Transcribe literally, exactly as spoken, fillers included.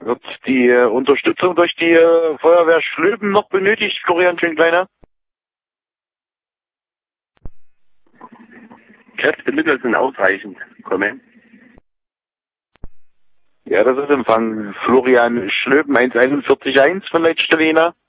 Wird die äh, Unterstützung durch die äh, Feuerwehr Schlöben noch benötigt, Florian Schönkleiner? Kräftemittel sind ausreichend. Komme. Ja, das ist Empfang. Florian Schlöben eins einundvierzig eins von Leitstelle Jena.